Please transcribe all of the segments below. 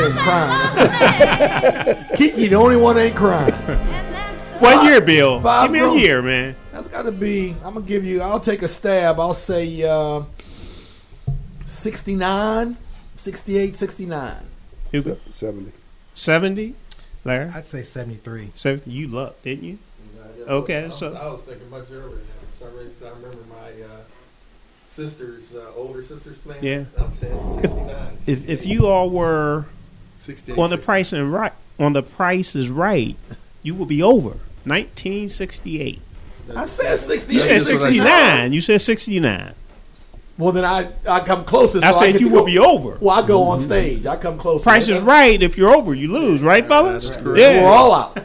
ain't crying. Kiki, the only one ain't crying. What year, Bill? Five Give me a grown- year, man. That's got to be. I'll take a stab. I'll say 69, 68, 69. 70. 70? Larry? I'd say 73. 70? You luck, didn't you? Okay, so I was thinking much earlier. For some reason, I remember my older sisters playing. Yeah. I'm saying 69. if you all were 68, on the Price is Right, you will be over 1968. I said 68. You said 69. You said 69. Well, then I come closest. I so said get you to will go- be over. Well, I go on stage. I come close. Price is Right. If you're over, you lose, right, fellas? That's correct. Yeah. We're all out.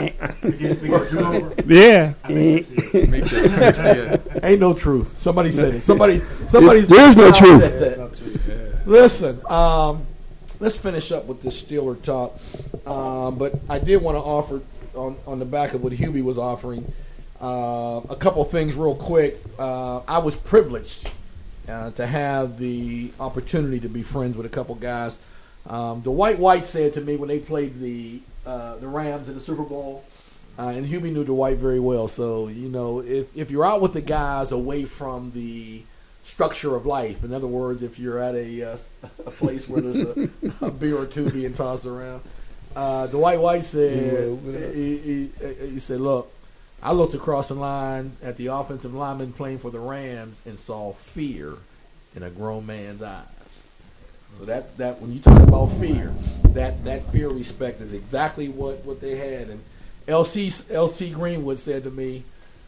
Yeah. Me too. 68. Ain't no truth. Somebody said it. Somebody's. There's no truth. said that. Listen, let's finish up with this Steeler talk. But I did want to offer on the back of what Hubie was offering a couple things real quick. I was privileged to have the opportunity to be friends with a couple guys. Dwight White said to me when they played the Rams in the Super Bowl, and Hubie knew Dwight very well. So if you're out with the guys away from the structure of life, in other words, if you're at a place where there's a beer or two being tossed around, Dwight White said he said, "Look, I looked across the line at the offensive lineman playing for the Rams and saw fear in a grown man's eyes." So that when you talk about fear, that fear respect is exactly what they had. And LC Greenwood said to me,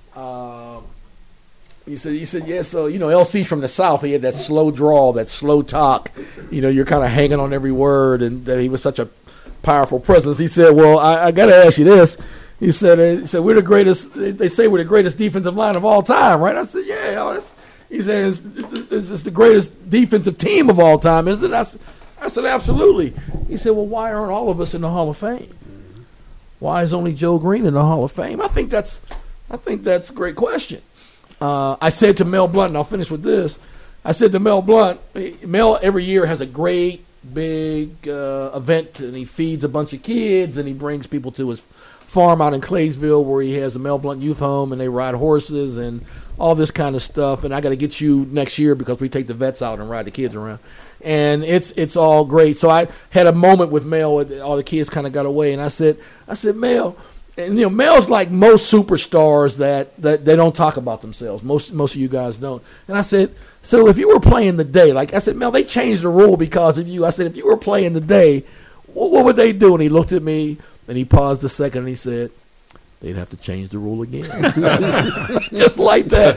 he said, yeah, so LC's from the South. He had that slow drawl, that slow talk. You're kind of hanging on every word, and that he was such a powerful presence. He said, well, I got to ask you this. He said, we're the greatest. They say we're the greatest defensive line of all time, right? I said, yeah. He said, it's the greatest defensive team of all time, isn't it? I said, absolutely. He said, well, why aren't all of us in the Hall of Fame? Why is only Joe Green in the Hall of Fame? I think that's a great question. I said to Mel Blount, and I'll finish with this. I said to Mel Blount, Mel every year has a great big event, and he feeds a bunch of kids, and he brings people to his farm out in Claysville where he has a Mel Blount youth home, and they ride horses and all this kind of stuff. And I got to get you next year because we take the vets out and ride the kids around. And it's all great. So I had a moment with Mel. All the kids kind of got away, and I said, Mel, and Mel's like most superstars that they don't talk about themselves. Most of you guys don't. And I said, so if you were playing the day, like I said, Mel, they changed the rule because of you. I said, if you were playing the day, what would they do? And he looked at me, and he paused a second, and he said, they'd have to change the rule again. Just like that.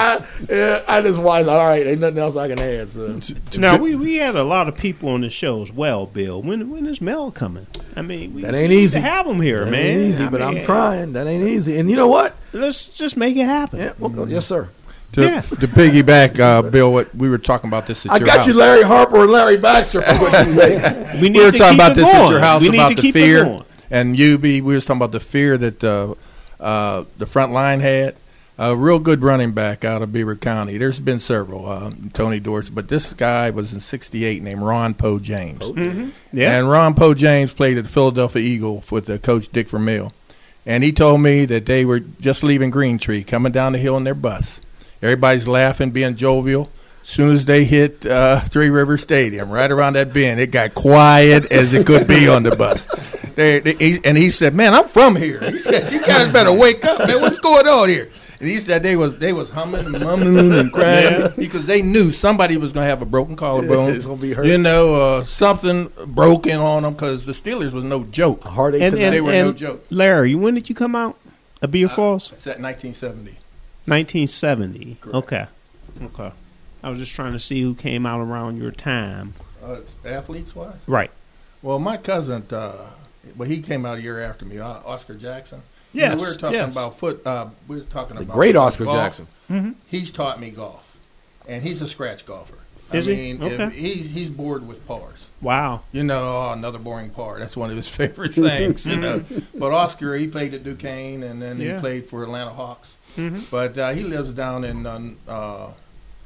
I just was all right, ain't nothing else I can add. So. Now, we had a lot of people on the show as well, Bill. When is Mel coming? I mean, that ain't easy. To have him here, that man. Ain't easy, but I'm trying. That ain't easy. And you know what? Let's just make it happen. Yeah, yes, sir. To piggyback, Bill, what we were talking about this at your house. I got you Larry Harper and Larry Baxter, for goodness sakes. We were talking about this at your house about the fear. Going. And we were talking about the fear that the front line had. A real good running back out of Beaver County. There's been several, Tony Dorsey, but this guy was in '68 named Ron Poe James. Mm-hmm. Yeah. And Ron Poe James played at the Philadelphia Eagle with Coach Dick Vermeil. And he told me that they were just leaving Green Tree, coming down the hill in their bus. Everybody's laughing, being jovial. As soon as they hit Three River Stadium, right around that bend, it got quiet as it could be on the bus. And he said, man, I'm from here. He said, you guys better wake up, man. What's going on here? And he said they was humming and mumbling and crying because they knew somebody was going to have a broken collarbone. It's going to be hurt. Something broken on them because the Steelers was no joke. A heartache tonight. They were no joke. Larry, when did you come out of Beaver Falls? It's at 1970. 1970. Correct. Okay. I was just trying to see who came out around your time. Athletes-wise? Right. Well, my cousin, he came out a year after me, Oscar Jackson. Yes. We were talking about we were talking about great Oscar golf. Jackson. Mm-hmm. He's taught me golf, and he's a scratch golfer. Is he? Okay. He's bored with pars. Wow. Another boring par. That's one of his favorite things. But Oscar, he played at Duquesne, and then he played for Atlanta Hawks. Mm-hmm. But he lives down in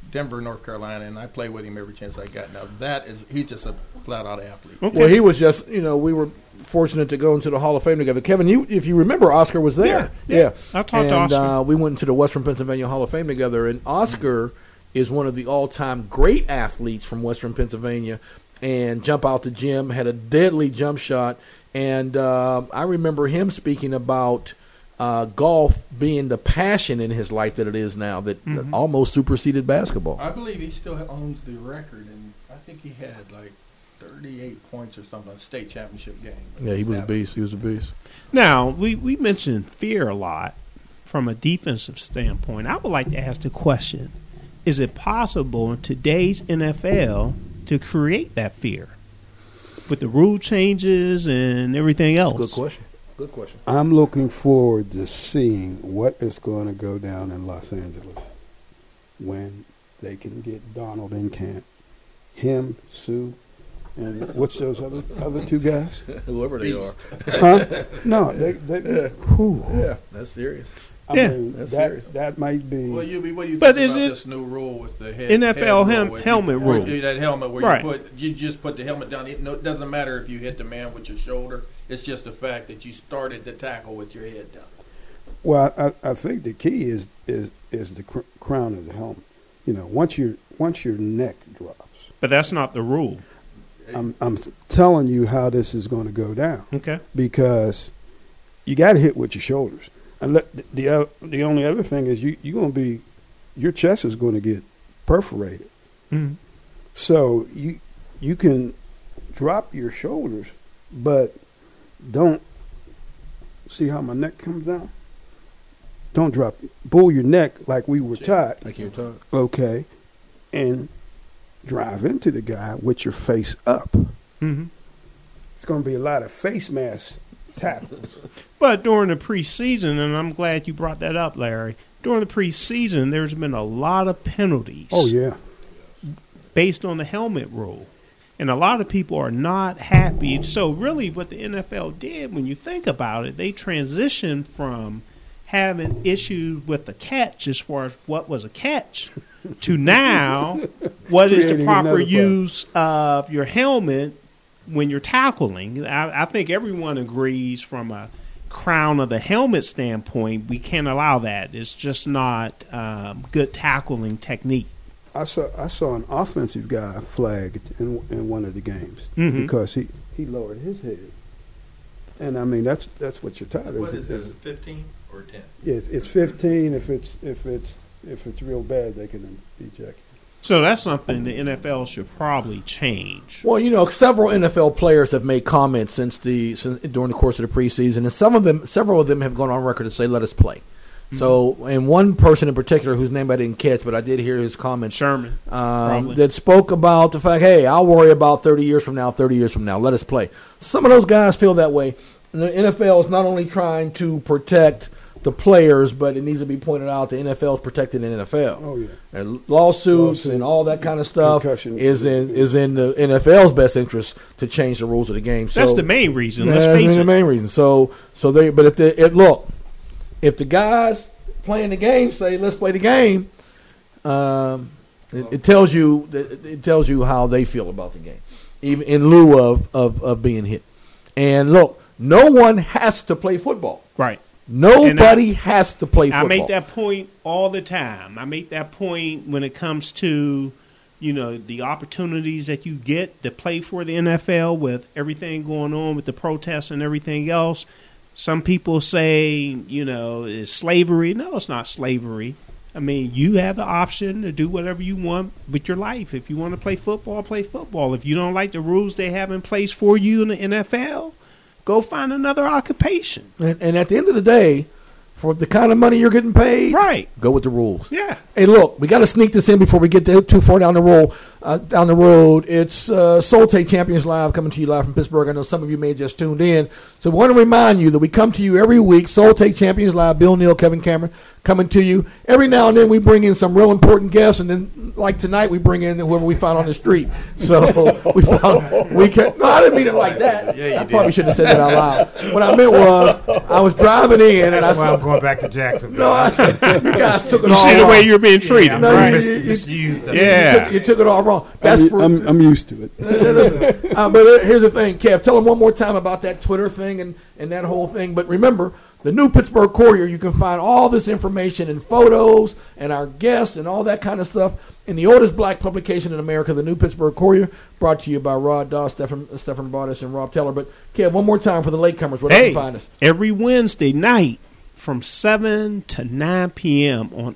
Denver, North Carolina, and I play with him every chance I got. Now he's just a flat out athlete. Okay. Well, he was just, we were fortunate to go into the Hall of Fame together. Kevin, if you remember, Oscar was there. Yeah. I talked to Oscar. We went into the Western Pennsylvania Hall of Fame together, and Oscar is one of the all-time great athletes from Western Pennsylvania, and jump out the gym, had a deadly jump shot, and I remember him speaking about golf being the passion in his life that it is now, that almost superseded basketball. I believe he still owns the record, and I think he had like 38 points or something on a state championship game. Yeah, he was a beast. He was a beast. Now, we mentioned fear a lot from a defensive standpoint. I would like to ask the question, is it possible in today's NFL to create that fear with the rule changes and everything else? That's a good question. Good question. I'm looking forward to seeing what is going to go down in Los Angeles when they can get Donald in camp. Him, Sue, and what's those other two guys? Whoever they are. Huh? No, they whew. Yeah, that's serious. I mean, that's serious. that might be. Well, what do you think But about is it this new rule with the head NFL head rule helmet rule? That helmet where Right. you just put the helmet down. It doesn't matter if you hit the man with your shoulder. It's just the fact that you started the tackle with your head down. Well, I think the key is the crown of the helmet. Once your neck drops. But that's not the rule. I'm telling you how this is going to go down. Okay. Because you got to hit with your shoulders. And the only other thing is your chest is going to get perforated. Mm-hmm. So you can drop your shoulders, but don't see how my neck comes down. Don't drop, pull your neck like we were taught. Like you were taught. Okay, and drive into the guy with your face up. Mm-hmm. It's going to be a lot of face mask tackles. But during the preseason, and I'm glad you brought that up, Larry, during the preseason, there's been a lot of penalties. Oh, yeah. Based on the helmet rule. And a lot of people are not happy. So really what the NFL did, when you think about it, they transitioned from having issues with the catch as far as what was a catch to now what is the Creating proper another use of your helmet when you're tackling. I think everyone agrees from a crown of the helmet standpoint, we can't allow that. It's just not good tackling technique. I saw an offensive guy flagged in one of the games because he lowered his head, and I mean that's what you're taught. What is this? 15 or 10? Yeah, it's 15. If it's real bad, they can eject. So that's something the NFL should probably change. Well, several NFL players have made comments during the course of the preseason, and several of them have gone on record to say, "Let us play." Mm-hmm. So, and one person in particular, whose name I didn't catch, but I did hear his comment, Sherman, that spoke about the fact, "Hey, I'll worry about 30 years from now. Let us play." Some of those guys feel that way. And the NFL is not only trying to protect the players, but it needs to be pointed out the NFL is protecting the NFL. Oh yeah, and lawsuits and all that kind of stuff is in the NFL's best interest to change the rules of the game. So that's the main reason. Let's face it. The main reason. If the guys playing the game say let's play the game, it tells you how they feel about the game, even in lieu of being hit. And look, no one has to play football. Right. Nobody has to play football. I make that point all the time. I make that point when it comes to, the opportunities that you get to play for the NFL with everything going on with the protests and everything else. Some people say, it's slavery. No, it's not slavery. I mean, you have the option to do whatever you want with your life. If you want to play football, play football. If you don't like the rules they have in place for you in the NFL, go find another occupation. And at the end of the day, for the kind of money you're getting paid, right, go with the rules. Yeah. Hey, look, we got to sneak this in before we get too far down the road. down the road. It's Soul Take Champions Live, coming to you live from Pittsburgh. I know some of you may have just tuned in. So we want to remind you that we come to you every week. Soul Take Champions Live, Bill Neal, Kevin Cameron, coming to you. Every now and then we bring in some real important guests, and then like tonight we bring in whoever we find on the street. So no, I didn't mean it like that. Yeah, I probably shouldn't have said that out loud. What I meant was I was driving in and That's I why I'm saw. going back to Jacksonville. No, I said you guys took it You all see the wrong. way you're being treated. I'm No, right. you- Misused them. Yeah. You took it all wrong. That's for. I'm used to it. Listen, but here's the thing, Kev. Tell them one more time about that Twitter thing and that whole thing. But remember, the new Pittsburgh Courier, you can find all this information and photos and our guests and all that kind of stuff in the oldest black publication in America, the new Pittsburgh Courier, brought to you by Rod Doss, Stephen Bartis, and Rob Teller. But, Kev, one more time for the latecomers, where they can find us. Every Wednesday night from 7 to 9 p.m. on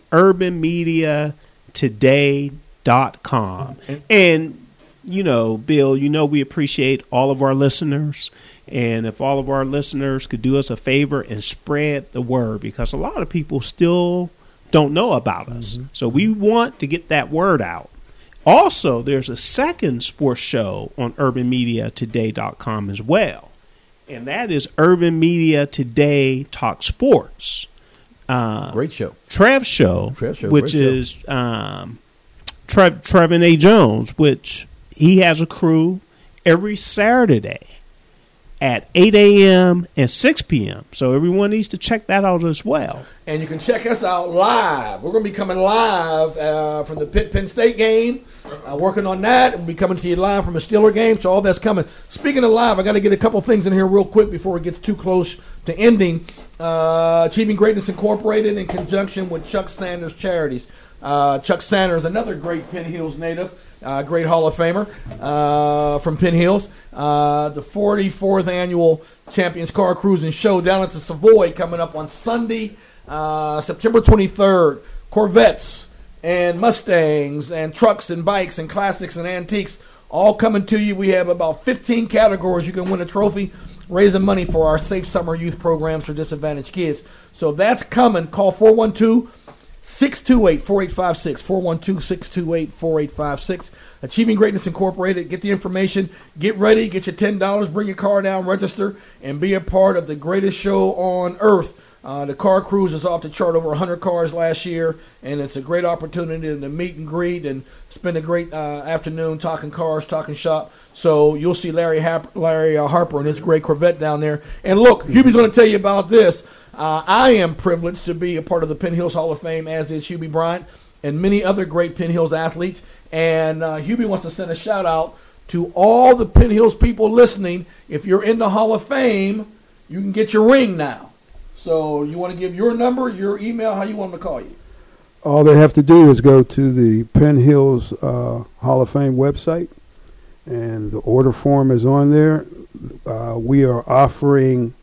urbanmediatoday.com. And, you know, Bill, you know we appreciate all of our listeners. And if all of our listeners could do us a favor and spread the word, because a lot of people still don't know about us. So we want to get that word out. Also, there's a second sports show on urbanmediatoday.com as well. And that is Urban Media Today Talk Sports. Great show. Trev show, Trev show, which great is Trevin A. Jones, which he has a crew every Saturday at 8 a.m. and 6 p.m. So everyone needs to check that out as well. And you can check us out live. We're going to be coming live from the Penn State game. Working on that. We'll be coming to you live from a Steeler game. So all that's coming. Speaking of live, I got to get a couple things in here real quick before it gets too close to ending. Achieving Greatness Incorporated in conjunction with Chuck Sanders Charities. Chuck Sanders, another great Penn Hills native, great Hall of Famer from Penn Hills. The 44th annual Champions Car Cruising Show down at the Savoy coming up on Sunday, September 23rd. Corvettes and Mustangs and trucks and bikes and classics and antiques all coming to you. We have about 15 categories. You can win a trophy, raising money for our Safe Summer Youth programs for disadvantaged kids. So that's coming. Call 412-628-4856, 412-628-4856. Achieving Greatness Incorporated. Get the information. Get ready. Get your $10. Bring your car down. Register and be a part of the greatest show on earth. The car cruise is off the chart, over 100 cars last year, and it's a great opportunity to meet and greet and spend a great afternoon talking cars, talking shop. So you'll see Larry Harper and his great Corvette down there. And look, Hubie's going to tell you about this. I am privileged to be a part of the Penn Hills Hall of Fame, as is Hubie Bryant and many other great Penn Hills athletes. And Hubie wants to send a shout-out to all the Penn Hills people listening. If you're in the Hall of Fame, you can get your ring now. So you want to give your number, your email, how you want them to call you? All they have to do is go to the Penn Hills Hall of Fame website, and the order form is on there. We are offering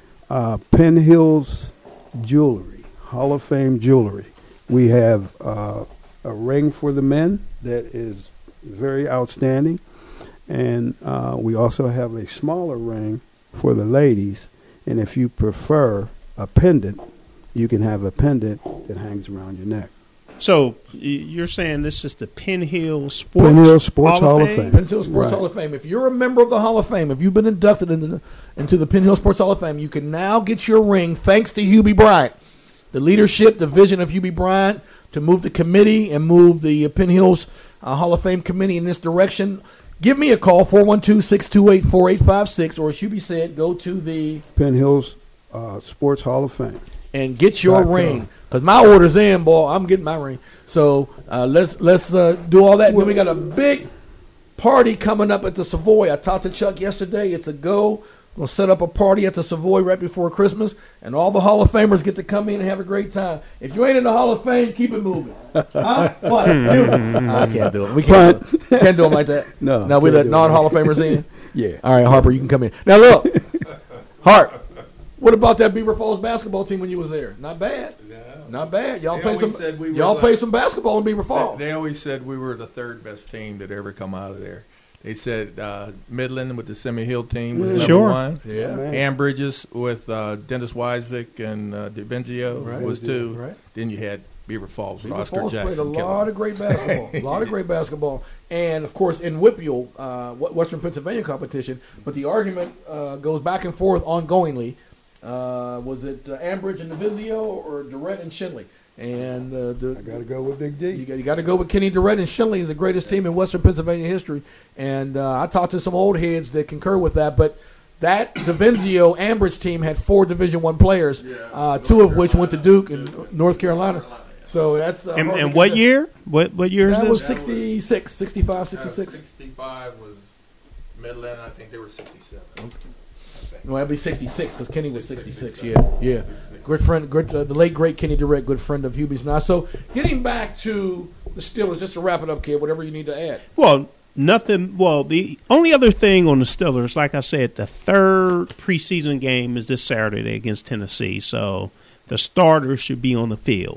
Penn Hills jewelry, Hall of Fame jewelry. We have a ring for the men that is very outstanding, and we also have a smaller ring for the ladies. And if you prefer a pendant, you can have a pendant that hangs around your neck. So you're saying this is the Penn Hills Sports Hall of Fame. Penn Hills Sports Right. Hall of Fame. If you're a member of the Hall of Fame, if you've been inducted into the Penn Hills Sports Hall of Fame, you can now get your ring thanks to Hubie Bryant. The leadership, the vision of Hubie Bryant to move the committee and move the Penn Hills Hall of Fame committee in this direction. Give me a call, 412-628-4856, or as Hubie said, go to the Penn Hills Sports Hall of Fame. and get your .com. ring. Because my order's in, boy. I'm getting my ring. So let's do all that. Then we got a big party coming up at the Savoy. I talked to Chuck yesterday. It's a go. We'll set up a party at the Savoy right before Christmas, and all the Hall of Famers get to come in and have a great time. If you ain't in the Hall of Fame, keep it moving. Huh? What? Do it. I can't do it. We can't do it. Can't do them like that. No, we can't let do it. non-Hall of Famers in. Yeah. All right, Harper, you can come in. Now, look, Hart, what about that Beaver Falls basketball team when you was there? Not bad. No. Not bad. Y'all They play always some. said we were Y'all the- play some basketball in Beaver Falls. They always said we were the third best team that ever come out of there. They said Midland with the Semi Hill team was number Sure. one. Yeah. Man. Ambridges with Dennis Wiseck and DiBenzio Right. was two. Right. Then you had Beaver Falls. Beaver Oscar Falls played Jackson. a killed lot him. of great basketball. A lot of great basketball. And, of course, in Whitfield, Western Pennsylvania competition. But the argument goes back and forth ongoingly. Was it Ambridge and Navizio or Durrett and Shinley? And I got to go with Big D. you got to go with Kenny Durrett and Shinley is the greatest team in Western Pennsylvania history. And I talked to some old heads that concur with that. But that DiVinzio Ambridge team had 4 Division I players, 2 of which went to Duke and North Carolina. So that's And what year? What year is That this? was 66, 65, 66. 65 was Midland. I think they were 67. No, that'd be 66 because Kenny was 66. Yeah. Good friend, the late great Kenny Durrett, good friend of Hubie's. Now, so getting back to the Steelers, just to wrap it up, kid. Whatever you need to add. Well, nothing. Well, the only other thing on the Steelers, like I said, the third preseason game is this Saturday against Tennessee. So the starters should be on the field.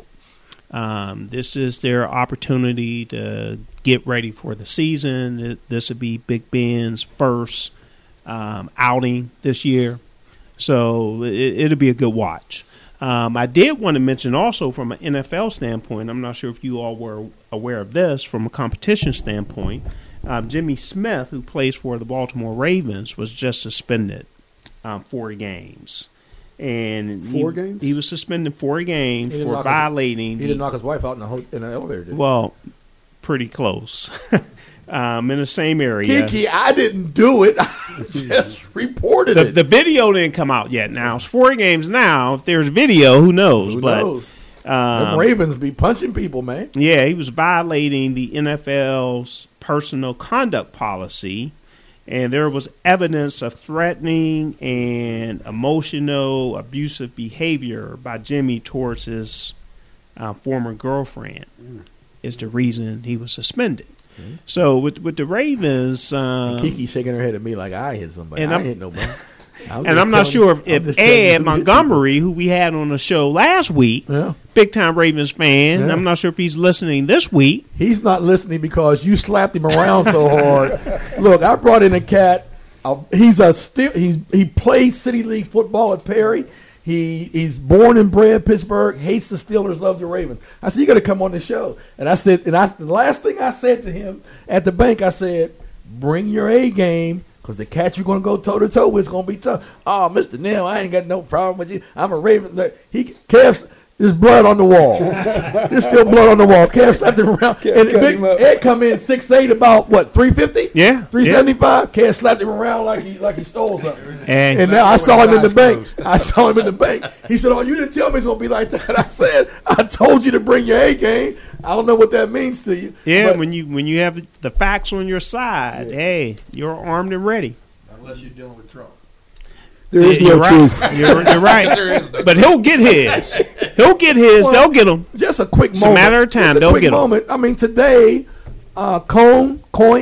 This is their opportunity to get ready for the season. This would be Big Ben's first outing this year. So it'll be a good watch. I did want to mention also from an NFL standpoint, I'm not sure if you all were aware of this, from a competition standpoint, Jimmy Smith, who plays for the Baltimore Ravens, was just suspended 4 games. And 4 games? He was suspended 4 games He didn't for knock violating. He didn't knock his wife out in the elevator, did he? Well, pretty close. In the same area. Kiki, I didn't do it. I just reported it. The video didn't come out yet. Now it's 4 games now. If there's video, who knows? Who But knows? Them Ravens be punching people, man. yeah, he was violating the NFL's personal conduct policy, and there was evidence of threatening and emotional abusive behavior by Jimmy towards his former girlfriend. Is the reason he was suspended. So with the Ravens, Kiki shaking her head at me like I hit somebody. and I I'm- hit nobody. and I'm not sure if Ed Montgomery, who we had on the show last week, Yeah. big time Ravens fan, Yeah. I'm not sure if he's listening this week. He's not listening because you slapped him around so hard. Look, I brought in a cat. He plays City League football at Perry. He's born and bred Pittsburgh. Hates the Steelers, loves the Ravens. I said, you got to come on the show. And I said, the last thing I said to him at the bank, I said, bring your A game. Because the cat you're going to go toe-to-toe with is going to be tough. Oh, Mr. Neal, I ain't got no problem with you. I'm a Raven. There's blood on the wall. There's still blood on the wall. Kev slapped him around. And Ed come in 6'8", about, what, 350? Yeah. 375? Kev slapped him around like he stole something. And And now I saw him in the bank. He said, oh, you didn't tell me it's going to be like that. I said, I told you to bring your A game. I don't know what that means to you. yeah, But when you have the facts on your side, hey, you're armed and ready. Unless you're dealing with Trump. There is You're no right. truth. You're right. There is no But he'll get his. He'll get his. Well, They'll get him. just a quick It's a moment. matter of time. Just a They'll quick get 'em. moment. I mean, today, Cohen,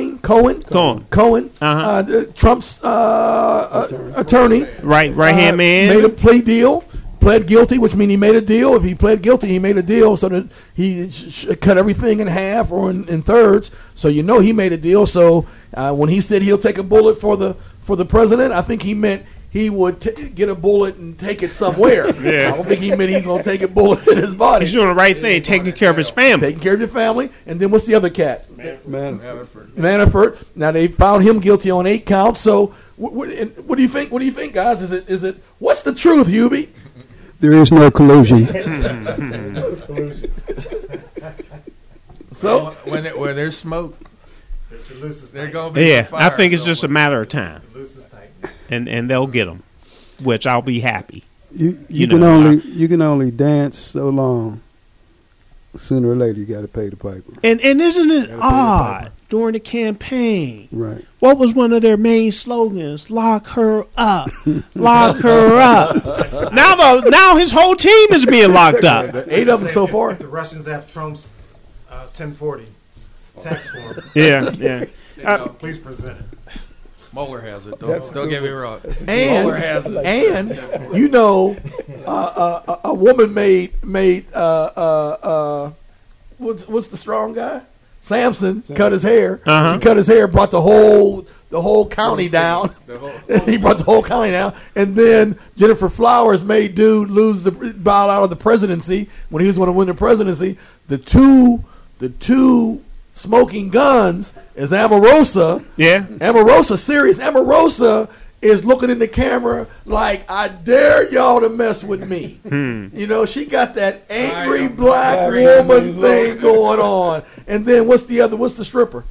Uh-huh. Trump's attorney, Right hand man. made a plea deal. Pled guilty, which means he made a deal. If he pled guilty, he made a deal so that he cut everything in half or in thirds. So you know he made a deal. So when he said he'll take a bullet for the president, I think he meant he would get a bullet and take it somewhere. Yeah. I don't think he meant he's going to take a bullet in his body. He's doing the right thing, taking care of his family. Taking care of your family. And then what's the other cat? Man, Manafort. Now they found him guilty on 8 counts. So what do you think? What do you think, guys? Is it what's the truth, Hubie? there is no collusion. So When there's smoke, they're going to be Yeah, some I fire think it's just a somewhere. matter of time, and they'll get him, which I'll be happy. You You can know, you can only dance so long. Sooner or later, you got to pay the piper. And isn't it the odd during the campaign? Right. What was one of their main slogans? Lock her up, lock her up. Now his whole team is being locked up. 8 of them so far. The Russians have Trump's 1040 tax form. Yeah. Please present it. Mueller has it. Don't get me wrong. And you know, a woman made what's the strong guy? Samson cut his hair. Uh-huh. She cut his hair, brought the whole the whole county down. The whole- He brought the whole county down. And then Jennifer Flowers made dude bow out of the presidency when he was going to win the presidency. The two smoking guns is Omarosa. Yeah. Omarosa, serious. Omarosa is looking in the camera like, I dare y'all to mess with me. You know, she got that angry black woman thing going on. And then what's the stripper?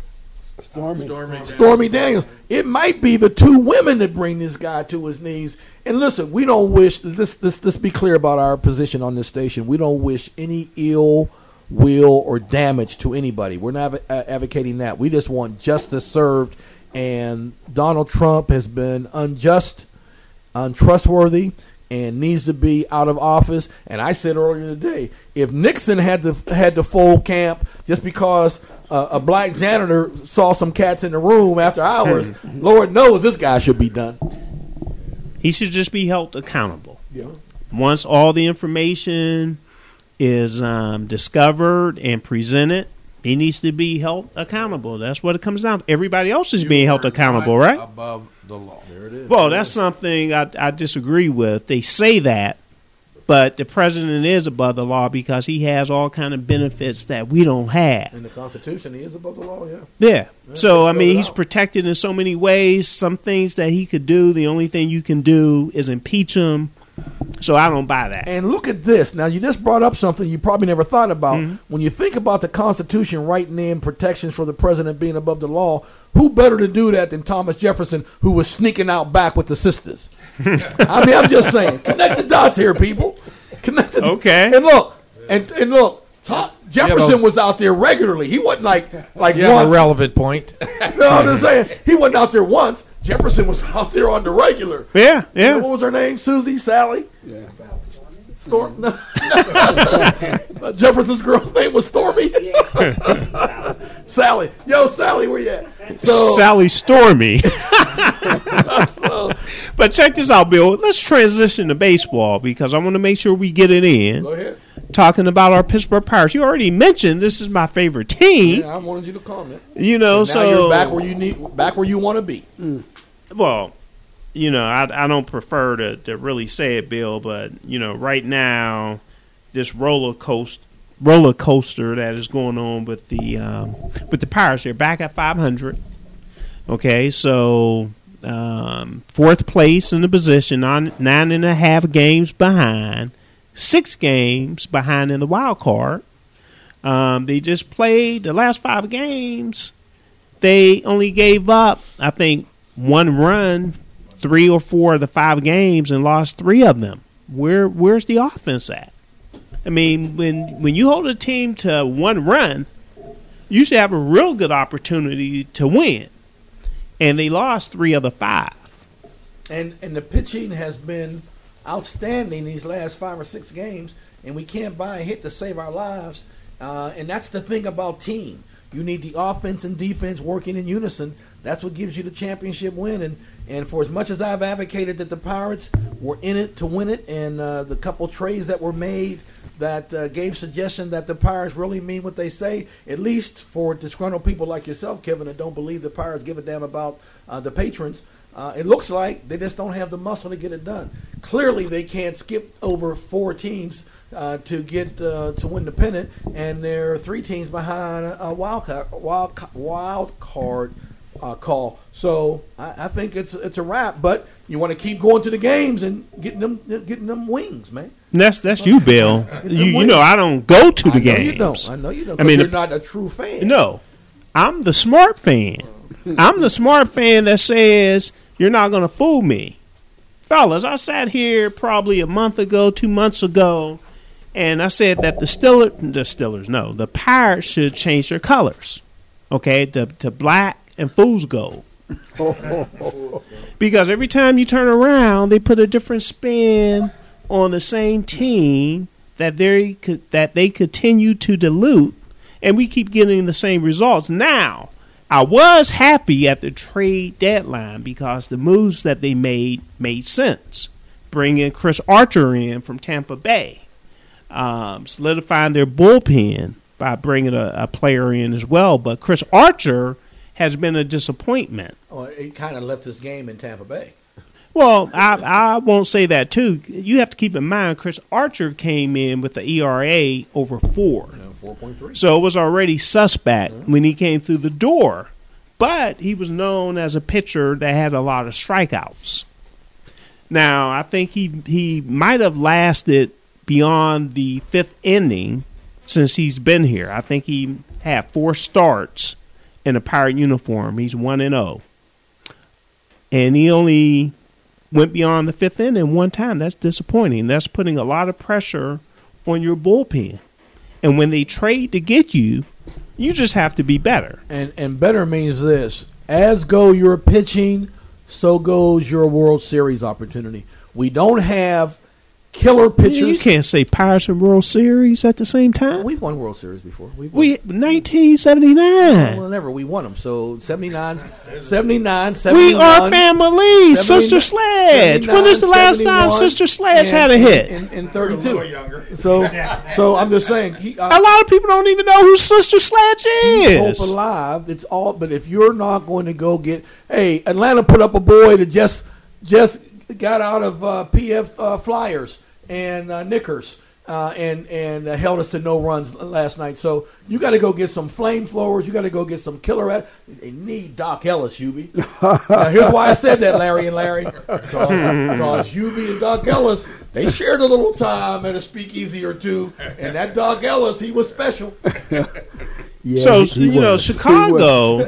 Stormy Daniels. It might be the two women that bring this guy to his knees. And listen, we don't wish, let's be clear about our position on this station. We don't wish any ill will or damage to anybody. We're not advocating that. We just want justice served. And Donald Trump has been unjust, untrustworthy, and needs to be out of office. And I said earlier today, if Nixon had to fold camp just because a black janitor saw some cats in the room after hours, Lord knows this guy should be done. He should just be held accountable. Yeah. Once all the information is discovered and presented, he needs to be held accountable. That's what it comes down to. Everybody else is being held accountable, right? Above the law. There it is. Well, that's something I disagree with. They say that, but the president is above the law because he has all kind of benefits that we don't have. In the Constitution, he is above the law, yeah. Yeah. So, just I mean, spell it he's out. protected in so many ways. Some things that he could do, the only thing you can do is impeach him. So I don't buy that. And look at this. Now, you just brought up something you probably never thought about. Mm-hmm. When you think about the Constitution writing in protections for the president being above the law, who better to do that than Thomas Jefferson, who was sneaking out back with the sisters? I mean, I'm just saying. Connect the dots here, people. Connect the Okay. And look, and look, Jefferson was out there regularly. He wasn't like You have once. a relevant point. No, I'm just saying. He wasn't out there once. Jefferson was out there on the regular. Yeah, You know, yeah. what was her name? Susie? Sally? Yeah. Storm? No. Jefferson's girl's name was Stormy? Sally. Yo, Sally, where you at? So, Sally Stormy. so But check this out, Bill. Let's transition to baseball because I want to make sure we get it in. go ahead. Talking about our Pittsburgh Pirates. You already mentioned this is my favorite team. Yeah, I wanted you to comment. You know, And now so you're back where you want to be. well, you know, I don't prefer to really say it, Bill, but you know, right now, this roller coaster that is going on with the Pirates. They're back at 500. Okay, so fourth place in the position, 9.5 games behind, 6 games behind in the wild card. They just played the last 5 games. They only gave up, I think, 1 run, 3 or 4 of the 5 games, and lost 3 of them. Where's the offense at? I mean, when you hold a team to 1 run, you should have a real good opportunity to win. And they lost 3 of the 5. And the pitching has been outstanding these last 5 or 6 games, and we can't buy a hit to save our lives. And that's the thing about team. You need the offense and defense working in unison. That's what gives you the championship win. And for as much as I've advocated that the Pirates were in it to win it, and the couple trades that were made that gave suggestion that the Pirates really mean what they say, at least for disgruntled people like yourself, Kevin, that don't believe the Pirates give a damn about the patrons, it looks like they just don't have the muscle to get it done. Clearly, they can't skip over 4 teams to get to win the pennant, and there are 3 teams behind a wild card call. So I think it's a wrap. But you want to keep going to the games and getting them wings, man. And that's you, Bill. You know I don't go to the games. I know you don't. I mean, you're not a true fan. No, I'm the smart fan. I'm the smart fan that says you're not going to fool me. Fellas, I sat here probably a month ago, 2 months ago, and I said that the Pirates should change their colors, okay, to black and fool's gold. Because every time you turn around, they put a different spin on the same team that they continue to dilute, and we keep getting the same results. Now, I was happy at the trade deadline because the moves that they made sense. Bringing Chris Archer in from Tampa Bay, solidifying their bullpen by bringing a player in as well. But Chris Archer has been a disappointment. Oh, it kind of left his game in Tampa Bay. Well, I won't say that too. You have to keep in mind, Chris Archer came in with the ERA over 4. 4.3. So it was already suspect when he came through the door. But he was known as a pitcher that had a lot of strikeouts. Now, I think he might have lasted beyond the 5th inning since he's been here. I think he had 4 starts in a Pirate uniform. He's 1-0. And he only went beyond the 5th inning one time. That's disappointing. That's putting a lot of pressure on your bullpen. And when they trade to get you, you just have to be better. And better means this. As go your pitching, so goes your World Series opportunity. We don't have killer pitchers. You can't say Pirates and World Series at the same time. We've won World Series before. 1979. Well, never. We won them. So 79, 71. We are family. Sister Sledge. When is the last time Sister Sledge had a hit? In 32. So I'm just saying. A lot of people don't even know who Sister Sledge is. Hope alive. It's all. But if you're not going to go get, hey, Atlanta put up a boy that just got out of PF Flyers and Knickers and held us to no runs last night. So you got to go get some flamethrowers. You got to go get some killer. They need Doc Ellis, Hubie. Here's why I said that, Larry and Larry. Because Hubie and Doc Ellis, they shared a little time at a speakeasy or two. And that Doc Ellis, he was special. Yeah, so, he was. Chicago.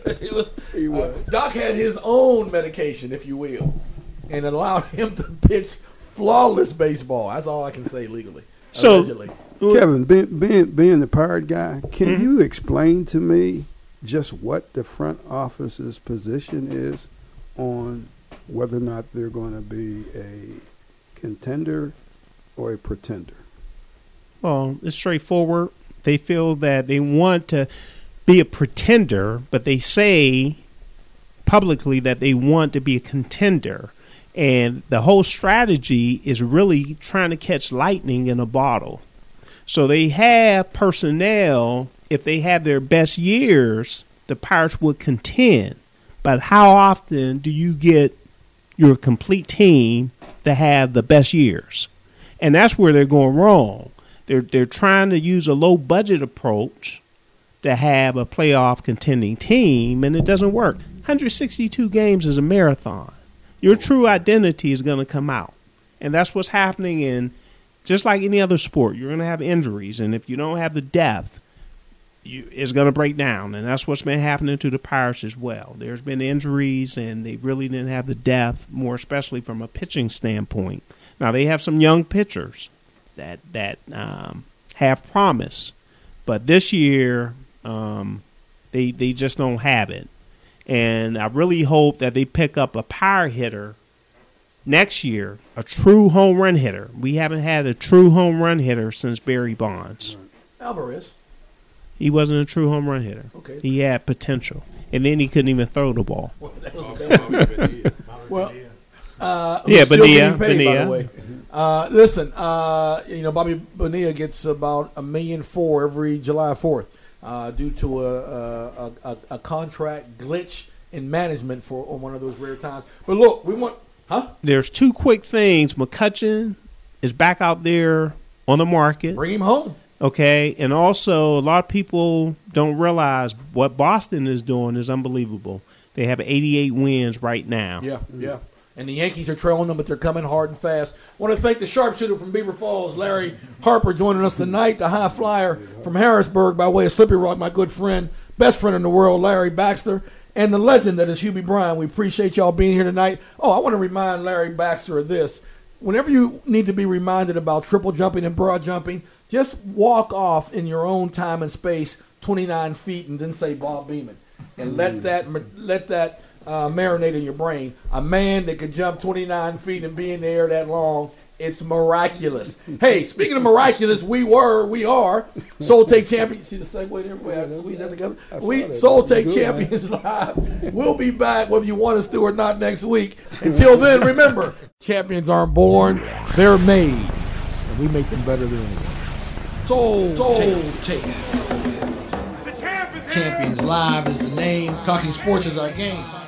He was. Doc had his own medication, if you will, and it allowed him to pitch flawless baseball. That's all I can say legally. So, allegedly. Kevin, being the Pirate guy, can you explain to me just what the front office's position is on whether or not they're going to be a contender or a pretender? Well, it's straightforward. They feel that they want to be a pretender, but they say publicly that they want to be a contender. And the whole strategy is really trying to catch lightning in a bottle. So they have personnel. If they have their best years, the Pirates would contend. But how often do you get your complete team to have the best years? And that's where they're going wrong. They're trying to use a low budget approach to have a playoff contending team, and it doesn't work. 162 games is a marathon. Your true identity is going to come out. And that's what's happening in, just like any other sport, you're going to have injuries. And if you don't have the depth, it's going to break down. And that's what's been happening to the Pirates as well. There's been injuries, and they really didn't have the depth, more especially from a pitching standpoint. Now, they have some young pitchers that have promise. But this year, they just don't have it. And I really hope that they pick up a power hitter next year, a true home run hitter. We haven't had a true home run hitter since Barry Bonds. Alvarez. He wasn't a true home run hitter. Okay. He had potential. And then he couldn't even throw the ball. Well, that was well, yeah, still getting paid, by Bonilla. the way. Listen, Bobby Bonilla gets about $1.4 million every July 4th due to a contract glitch in management on one of those rare times. But look, we want, There's two quick things. McCutchen is back out there on the market. Bring him home. Okay, and also a lot of people don't realize what Boston is doing is unbelievable. They have 88 wins right now. Yeah. And the Yankees are trailing them, but they're coming hard and fast. I want to thank the sharpshooter from Beaver Falls, Larry Harper, joining us tonight. The high flyer from Harrisburg by way of Slippery Rock, my good friend, best friend in the world, Larry Baxter, and the legend that is Hubie Bryan. We appreciate y'all being here tonight. Oh, I want to remind Larry Baxter of this. Whenever you need to be reminded about triple jumping and broad jumping, just walk off in your own time and space 29 feet and then say Bob Beeman. And let that marinate in your brain. A man that could jump 29 feet and be in the air that long, it's miraculous. Hey, speaking of miraculous, we are Soul Take Champions. See the segue there? Wait, I squeeze that together. Soul Take Champions Live. We'll be back whether you want us to or not next week. Until then, remember, champions aren't born, they're made. And we make them better than anyone. Soul Take. The champ is Champions. Live is the name. Talking sports is our game.